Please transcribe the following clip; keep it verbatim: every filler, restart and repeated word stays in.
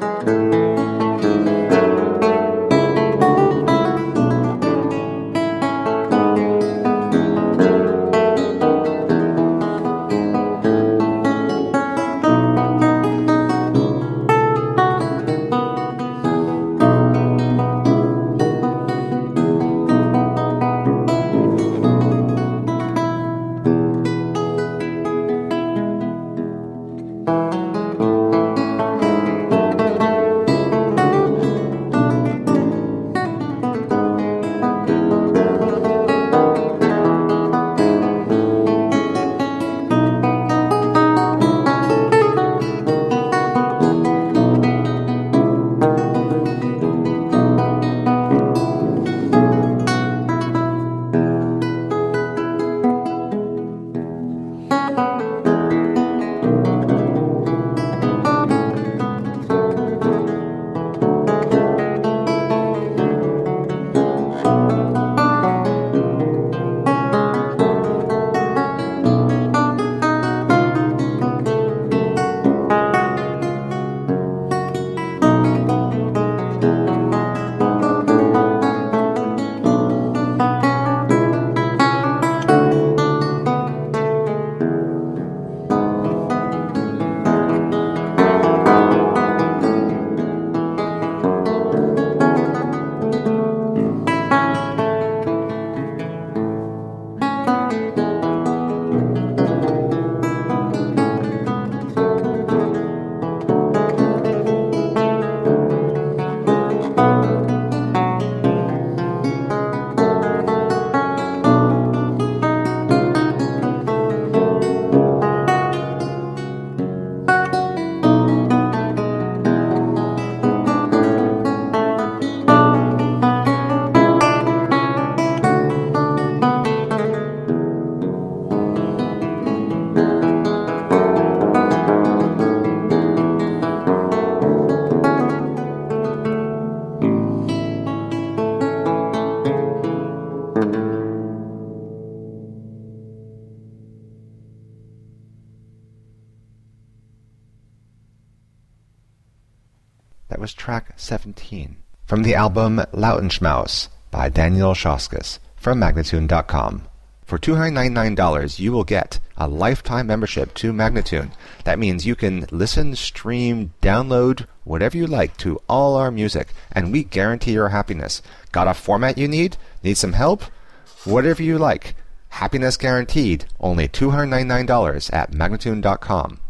That was track seventeen from the album Lautenschmaus by Daniel Šauskas from Magnatune dot com. For two hundred ninety-nine dollars, you will get a lifetime membership to Magnatune. That means you can listen, stream, download, whatever you like to all our music, and we guarantee your happiness. Got a format you need? Need some help? Whatever you like. Happiness guaranteed. Only two hundred ninety-nine dollars at Magnatune dot com.